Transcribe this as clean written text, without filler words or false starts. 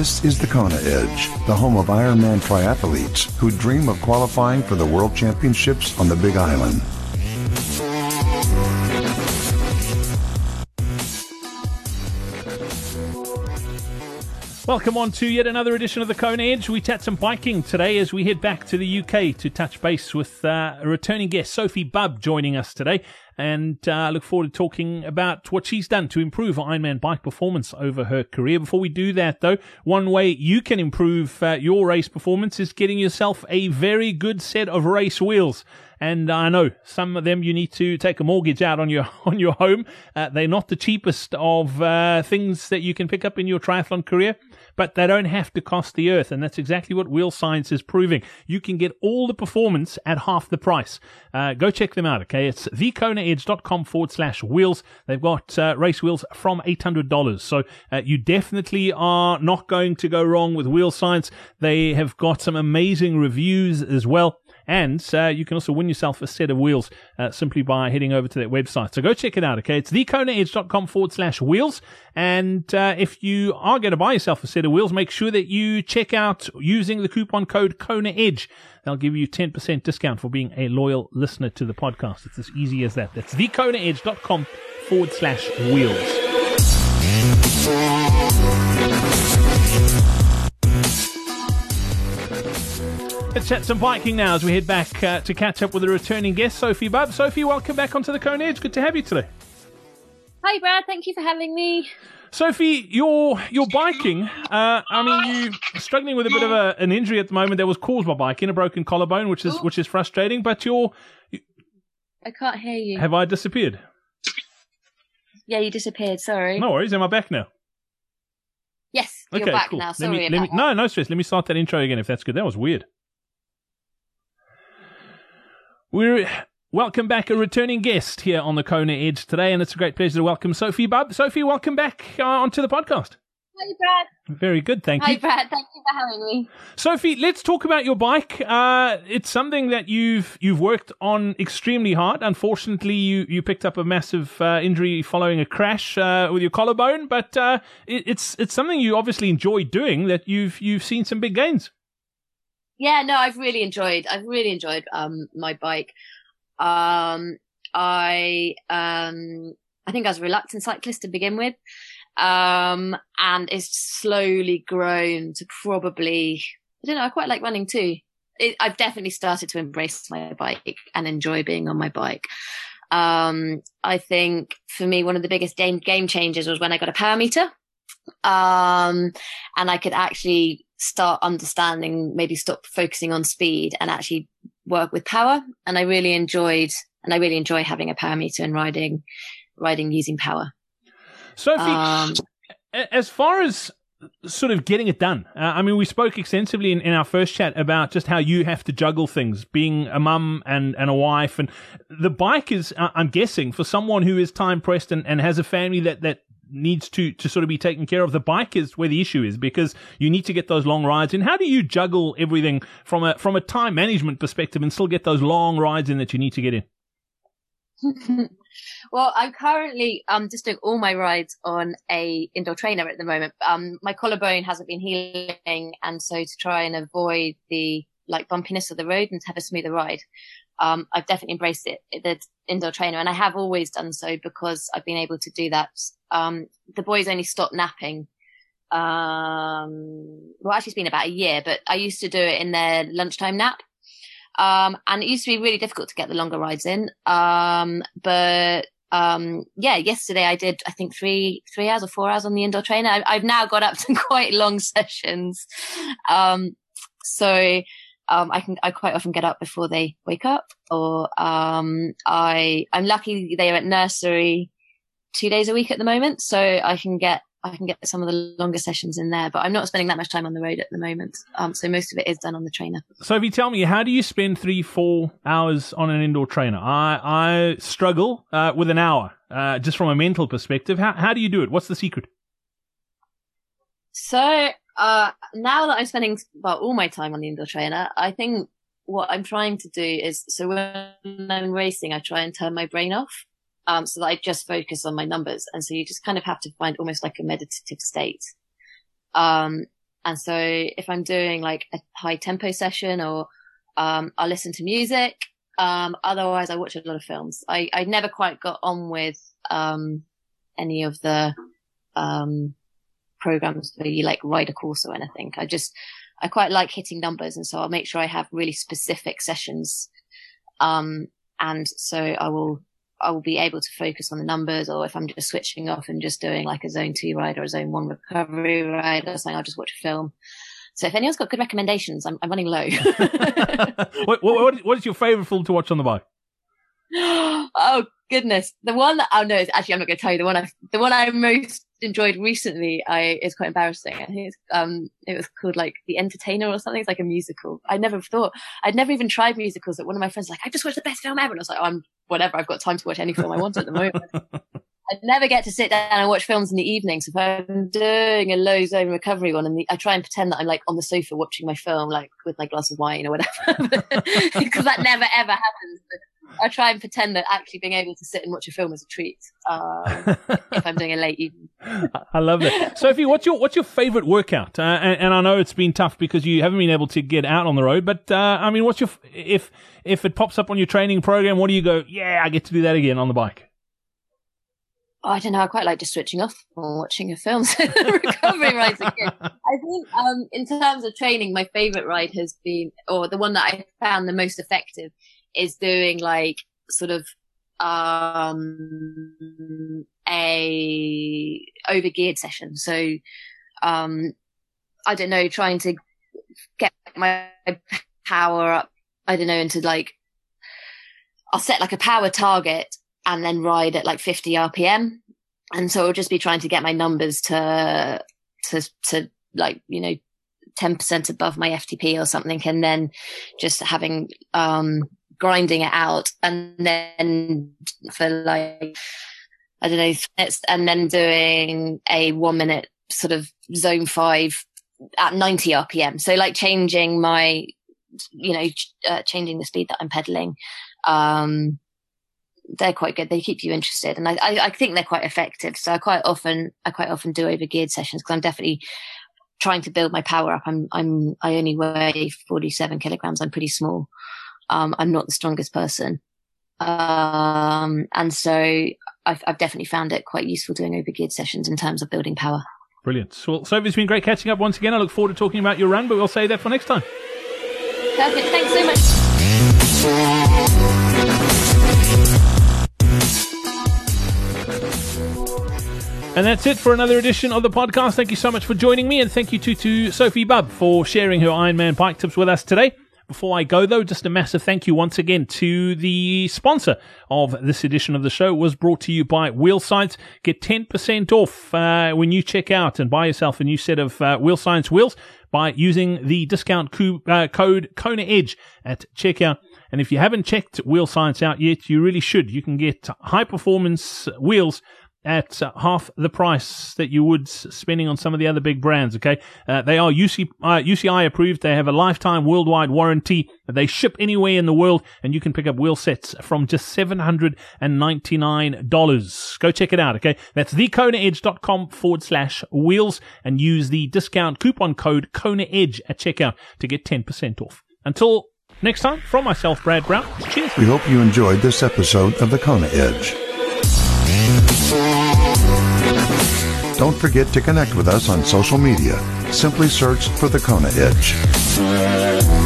This is the Kona Edge, the home of Ironman triathletes who dream of qualifying for the World Championships on the Big Island. Welcome on to yet another edition of the Kona Edge. We chat some biking today as we head back to the UK to touch base with a returning guest, Sophie Bubb, joining us today. And I look forward to talking about what she's done to improve Ironman bike performance over her career. Before we do that, though, one way you can improve your race performance is getting yourself a very good set of race wheels. And I know some of them you need to take a mortgage out on your home. They're not the cheapest of things that you can pick up in your triathlon career, but they don't have to cost the earth. And that's exactly what Wheel Science is proving. You can get all the performance at half the price. Go check them out, okay? It's thekonaedge.com/wheels. They've got race wheels from $800. So you definitely are not going to go wrong with Wheel Science. They have got some amazing reviews as well. And you can also win yourself a set of wheels simply by heading over to their website. So go check it out, okay? It's thekonaedge.com/wheels. And if you are going to buy yourself a set of wheels, make sure that you check out using the coupon code KONAEDGE. They'll give you 10% discount for being a loyal listener to the podcast. It's as easy as that. That's thekonaedge.com/wheels. Let's chat some biking now as we head back to catch up with a returning guest, Sophie Bubb. Sophie, welcome back onto the Kona Edge. Good to have you today. Hi, Brad. Thank you for having me. Sophie, you're biking. You're struggling with a bit of an injury at the moment that was caused by biking, a broken collarbone, which is frustrating. But I can't hear you. Have I disappeared? Yeah, you disappeared. Sorry. No worries. Am I back now? Yes, you're okay, back cool. now. Sorry about that. No stress. Let me start that intro again if that's good. That was weird. We're welcome back a returning guest here on the Kona Edge today, and it's a great pleasure to welcome Sophie Bubb. Sophie, welcome back onto the podcast. Hi, Brad. Very good, thank you. Hi, Brad. Thank you for having me. Sophie, let's talk about your bike. It's something that you've worked on extremely hard. Unfortunately, you picked up a massive injury following a crash with your collarbone, but it's something you obviously enjoy doing. That you've seen some big gains. Yeah, no, I've really enjoyed my bike. I think I was a reluctant cyclist to begin with. And it's slowly grown to probably, I don't know, I quite like running too. I've definitely started to embrace my bike and enjoy being on my bike. I think for me, one of the biggest game changers was when I got a power meter. And I could actually start understanding, maybe stop focusing on speed and actually work with power. And I really enjoy having a power meter and riding using power. Sophie, as far as sort of getting it done, we spoke extensively in our first chat about just how you have to juggle things, being a mum and a wife. And the bike is, I'm guessing, for someone who is time pressed and has a family that needs to sort of be taken care of, the bike is where the issue is, because you need to get those long rides. And how do you juggle everything from a time management perspective and still get those long rides in that you need to get in? Well, I'm currently just doing all my rides on a indoor trainer at the moment. My collarbone hasn't been healing, and so to try and avoid the bumpiness of the road and to have a smoother ride, I've definitely embraced the indoor trainer, and I have always done so because I've been able to do that. The boys only stopped napping. Well, actually it's been about a year, but I used to do it in their lunchtime nap. And it used to be really difficult to get the longer rides in. Yesterday I did, I think 3 hours or 4 hours on the indoor trainer. I've now got up to quite long sessions. I quite often get up before they wake up, or, I'm lucky they are at nursery 2 days a week at the moment. So I can get some of the longer sessions in there, but I'm not spending that much time on the road at the moment. So most of it is done on the trainer. So if you tell me, how do you spend 3-4 hours on an indoor trainer? I struggle with an hour, just from a mental perspective. How do you do it? What's the secret? So now that I'm spending about all my time on the indoor trainer, I think what I'm trying to do is, so when I'm racing, I try and turn my brain off. So that I just focus on my numbers. And so you just kind of have to find almost like a meditative state. And And so if I'm doing like a high tempo session or, I'll listen to music. Otherwise I watch a lot of films. I never quite got on with, any of the, programs where you like ride a course or anything. I quite like hitting numbers. And so I'll make sure I have really specific sessions. And so I will be able to focus on the numbers, or if I'm just switching off and just doing like a zone 2 ride or a zone 1 recovery ride or something, I'll just watch a film. So if anyone's got good recommendations, I'm running low. What is your favorite film to watch on the bike? Oh goodness. I'm not going to tell you the one I most enjoyed recently. Is quite embarrassing. I think it was called like The Entertainer or something. It's like a musical. I'd never even tried musicals. But one of my friends was like, I just watched the best film ever. And I was like, whatever. I've got time to watch any film I want at the moment. I never get to sit down and watch films in the evenings. If I'm doing a low zone recovery one, and I try and pretend that I'm like on the sofa watching my film, like with my glass of wine or whatever, because that never ever happens. But I try and pretend that actually being able to sit and watch a film is a treat if I'm doing a late evening. I love that. Sophie, what's your favorite workout? And I know it's been tough because you haven't been able to get out on the road, but I mean, what's if it pops up on your training program, what do you go? Yeah, I get to do that again on the bike. Oh, I don't know. I quite like just switching off or watching a film. Recovery rides again. I think, in terms of training, my favorite ride has been, or the one that I found the most effective, is doing like sort of, a overgeared session. So, I don't know, trying to get my power up, I don't know, into like, I'll set like a power target and then ride at like 50 RPM. And so I'll just be trying to get my numbers to like, 10% above my FTP or something. And then just having, grinding it out. And then for like, I don't know, minutes, and then doing a 1 minute sort of zone 5 at 90 RPM. So like changing my, changing the speed that I'm pedaling. They're quite good. They keep you interested, and I think they're quite effective. So I quite often do overgeared sessions because I'm definitely trying to build my power up. I only weigh 47 kilograms. I'm pretty small. I'm not the strongest person. And so I've definitely found it quite useful doing overgeared sessions in terms of building power. Brilliant. Well, Sophie, it's been great catching up once again. I look forward to talking about your run, but we'll save that for next time. Perfect. Thanks so much. And that's it for another edition of the podcast. Thank you so much for joining me, and thank you to Sophie Bubb for sharing her Ironman bike tips with us today. Before I go, though, just a massive thank you once again to the sponsor of this edition of the show. It was brought to you by Wheel Science. Get 10% off when you check out and buy yourself a new set of Wheel Science wheels by using the discount code Kona Edge at checkout. And if you haven't checked Wheel Science out yet, you really should. You can get high performance wheels at half the price that you would spending on some of the other big brands, okay? They are UCI approved. They have a lifetime worldwide warranty. They ship anywhere in the world, and you can pick up wheel sets from just $799. Go check it out, okay? That's thekonaedge.com/wheels and use the discount coupon code KONAEDGE at checkout to get 10% off. Until next time, from myself, Brad Brown, cheers. We hope you enjoyed this episode of The Kona Edge. Don't forget to connect with us on social media. Simply search for The Kona Edge.